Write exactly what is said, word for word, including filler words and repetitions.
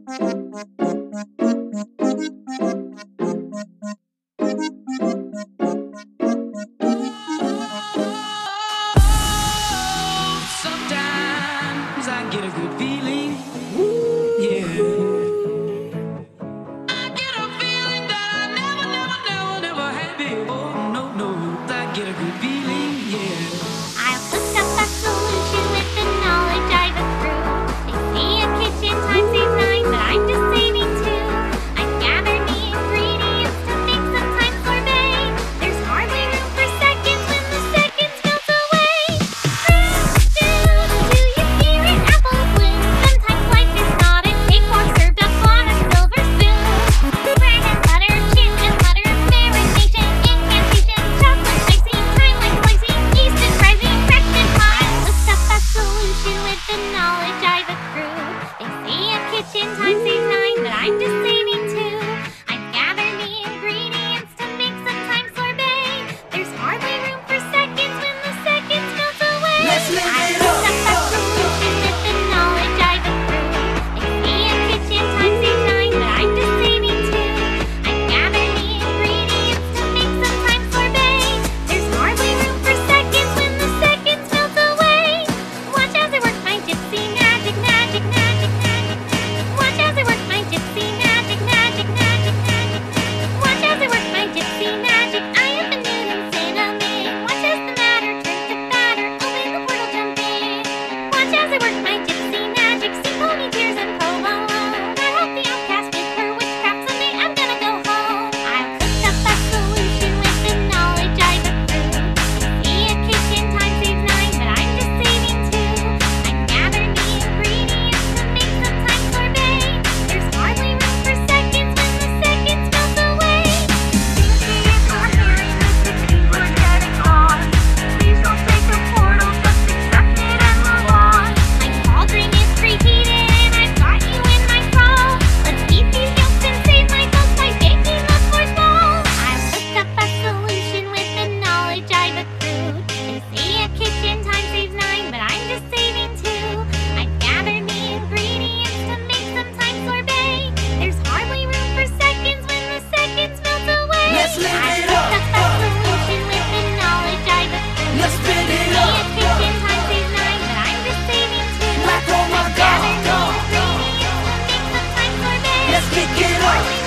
Sometimes I get a good feeling, yeah. I get a feeling that I never, never, never, never had before. No, no, I get a good feeling, yeah. I'll cook up a solution with the knowledge I've accrued. They say a kitchen time saves nine, but I'm just saving two. I've gathered the ingredients to make sometimes sorbet. There's hardly room for seconds when the seconds melt away. Fruit stew, do you hear it? Apple bloom. Sometimes life is not a cakewalk served up on a silver spoon. Bread and butter, chin and butter, marination, incantation, chocolate icing, time like slicing, yeast and rising, fresh and hot. I looked up a solution with the knowledge I've accrued. They say a kitchen time saves nine, but I'm just saving two. I've gathered the ingredients to make sometimes sorbet. There's hardly room for seconds when the seconds melt away. Let's live I it looked up. up a solution with the knowledge I've accrued. They say a kitchen time saves nine, but I'm just saving two. I've gathered the ingredients to make sometimes sorbet. There's hardly room for seconds when the seconds melt away. Watch as I work my gypsy magic, magic, magic, magic, magic. Watch as I work my gypsy magic, magic, magic, magic, magic. Watch as I work my gypsy magic. I have been doing cinnamon. Watch as the matter turns to batter. Open the portal, jump in. Watch as I work my gypsy magic. Sing pony tears and provolone. I hope the outcast with her witchcraft someday I'm gonna go home. I've cooked up a solution with the knowledge I've accrued. They say a kitchen time saves nine, but I'm just saving two. I've gathered the ingredients to make sometimes sorbet. There's hardly room for seconds when the seconds melt away. Thinking if you're hearing this, it means we're getting on. Please don't take the portal, just accept it and move on. My cauldron is preheated and I've got you in my crawl. Let's eat these yolks and save my folks by baking the fourth ball. I've cooked up a solution with the knowledge I've accrued. They say a kitchen time saves nine, but I'm just saving two. I've gathered the ingredients to make sometimes sorbet. There's hardly room for seconds when the seconds melt away. Let's live I've it cooked up, up a up. solution with the knowledge I've accrued. Let's spin They it say a up, kitchen up. time saves nine, but I'm just saving two. Like, oh my I've God, gathered the God, ingredients to make sometimes sorbet. Let's kick it up.